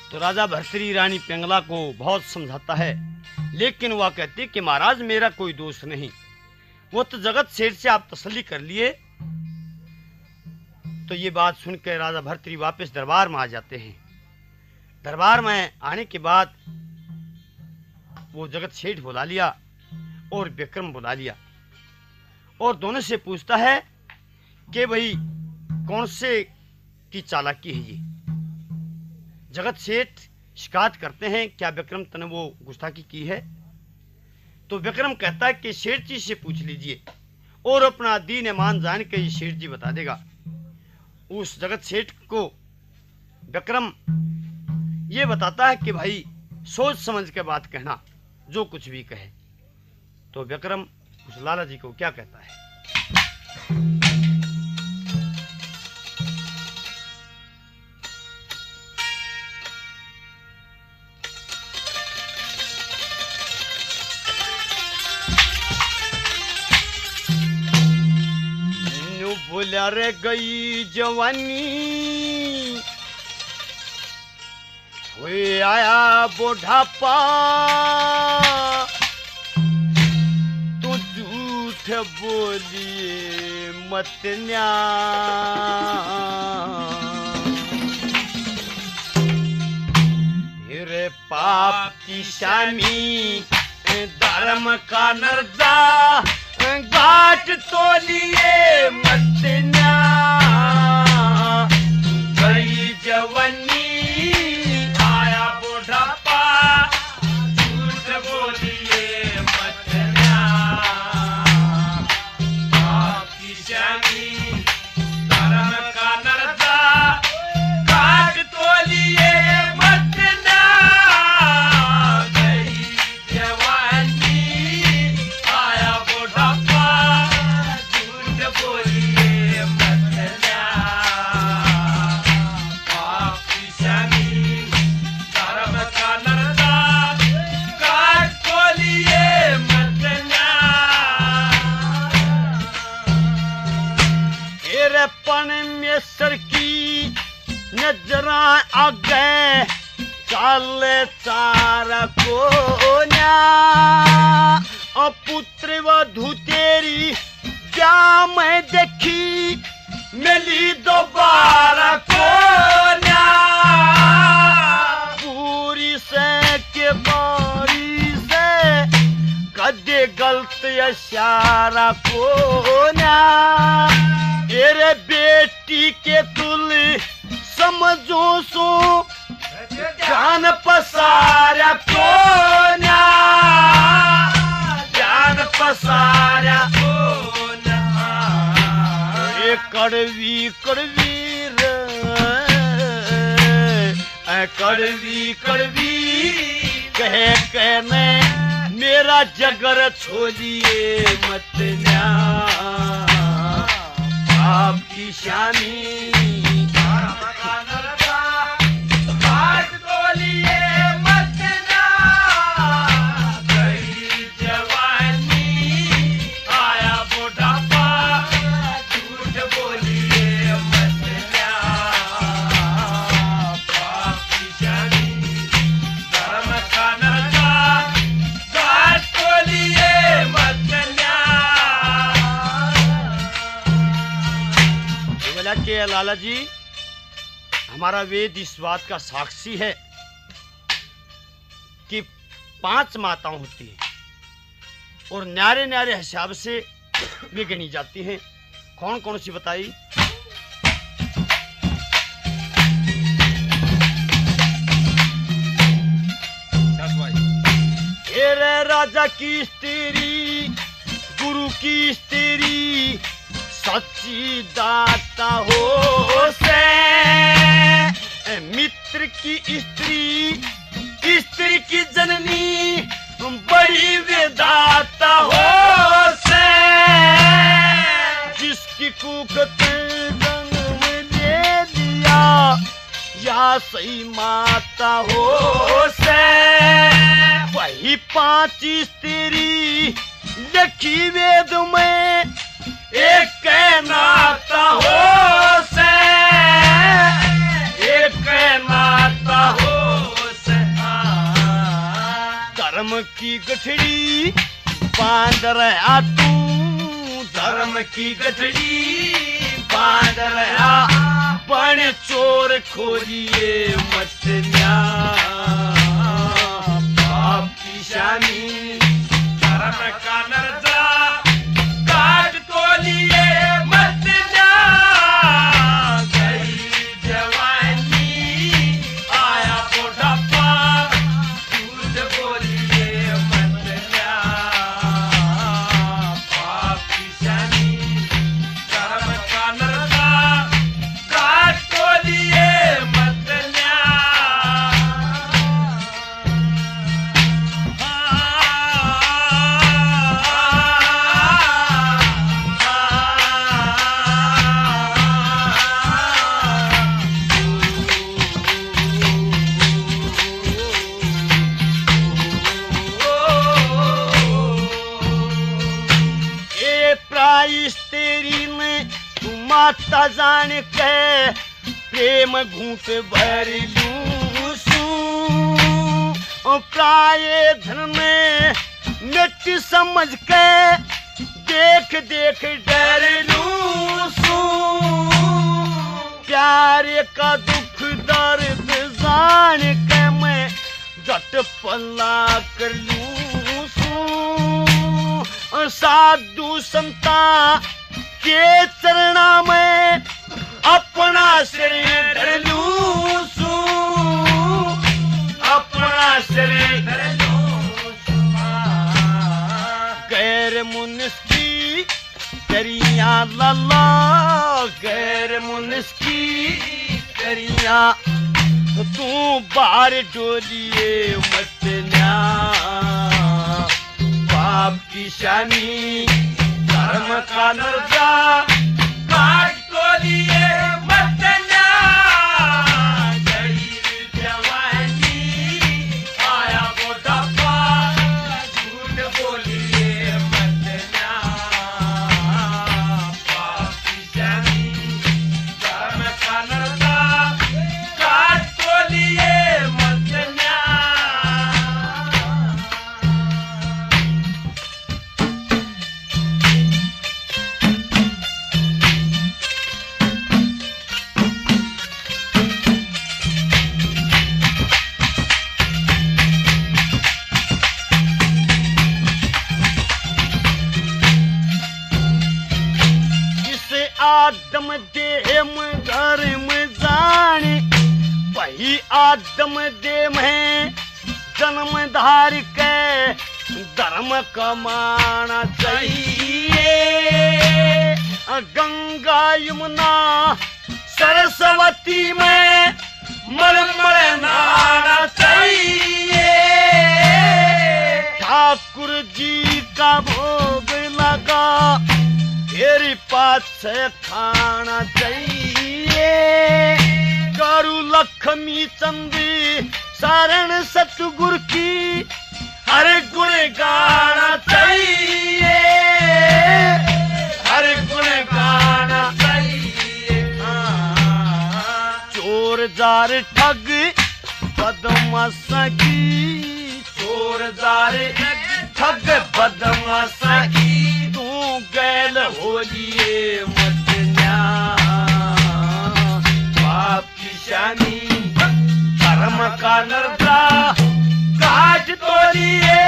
तो राजा भर्तृहरि रानी पिंगला को बहुत समझाता है, लेकिन वह कहती कि महाराज मेरा कोई दोष नहीं, वो तो जगत सेठ से आप तसल्ली कर लिए। तो ये बात सुनकर राजा भर्तृहरि वापस दरबार में आ जाते हैं। दरबार में आने के बाद वो जगत सेठ बुला लिया और विक्रम बुला लिया और दोनों से पूछता है कि भाई कौन से की चालाकी है ये। जगत सेठ शिकायत करते हैं, क्या विक्रम तने वो गुस्ताखी की है? तो विक्रम कहता है कि सेठ जी से पूछ लीजिए और अपना दीन ईमान जान के ये सेठ जी बता देगा। उस जगत सेठ को विक्रम ये बताता है कि भाई सोच समझ के बात कहना, जो कुछ भी कहे। तो विक्रम उस लाला जी को क्या कहता है? भूला रे गई जवानी, हुए आया बुढ़ापा, तू झूठ बोलिए मत न्या। रे पाप की शानी धर्म का नर्जा, घाट तो लिए मत न्या। गई जवानी आया बुढ़ापा, झूठ बोलिए मत न्या। आपकी शानी धर्म का नर्जा, घाट तो लिए मत न्या। गई जवानी आया बुढ़ापा, बोलिए मत न्या। आपकी शानी धर्म का नर्जा, घाट बोलिए मत न्या। तेरे परमेश्वर की नजरा आगे चाले चारा को न्या। पुत्र वधू तेरी क्या मैं देखी, मिली दोबारा को न्या। पूरी से के बारी से कदे गलत इशारा को न्या। तेरे बेटी के तुल समझो सो जान पसारा को न्या। जान पसारा को न्या। कड़वी कड़वी रे, कड़वी कड़वी कहे कहने मेरा जगर छोड़िए मत न्या। आपकी शानी घाट बोलिए मत न्या। गई जवानी आया बुढ़ापा, झूठ बोलिए मत न्या। आपकी शानी धर्म का नर्जा, घाट बोलिए मत न्या। बोला कि लाला जी हमारा वेद इस बात का साक्षी है कि 5 माताएं होती हैं और न्यारे न्यारे हिसाब से वे गिनी जाती हैं। कौन कौन सी बताई? तेरे राजा की स्त्री, गुरु की स्त्री, सच्ची दाता हो से। मित्र की स्त्री, स्त्री की जननी, बड़ी विधाता हो से। जिसकी कुखत जन्म ले लिया, या सही माता हो से। वही 5 स्त्री लिखी वेद में, एक नाता हो से। एक नाता हो धर्म की गठड़ी बांध रहा तू, धर्म की गठड़ी बांध रहा, बन चोर खोजिए मत न्या, बाप की शानी धर्म का नर्जा काट तो लिए मत न्या, गई जवानी आया बुढ़ापा, झूठ बोलिए मत न्या, बाप की शानी धर्म का नर्जा काट तो लिए मत न्या। प्राइस तेरी ने तू माता जान के प्रेम घूट भर लूं सू, प्राय धन में मिट समझ के देख देख डर लूं सू, प्यारे का दुख दर्द जान के मैं झट पल्ला कर लूं सू, साधु संता के चरणा में अपना शरीर धर लूं सू, अपना शरीर धर लूं सू, गैर मुनिस की करिया लल्ला, गैर मुनिस की करिया तू बाहर डोलिए मत न्या, बाप की शानी धर्म का नर्जा काट को लिए मत न्या, गई जवानी आया बुढ़ापा, झूठ बोलिए मत न्या, बाप की शानी धर्म का नर्जा काट को लिए मत न्या। आदम देम घर में जाने वही आदम दे में जन्म धार के धर्म कमाना चाहिए, गंगा यमुना सरस्वती में मलमल नहाना चाहिए, ठाकुर जी का भोग लगा तेरी पात से खाना चाहिए, गुरु लक्ष्मी चंदी शरण सतगुरु की हर गुण गाना चाहिए, हर गुण गाना चाहिए, चोर जार ठग बदमाश की, चोर जार ठग बदमाश की तू गैल हो लिए मत न्या, बाप की शानी धर्म का नर्जा काट तो लिए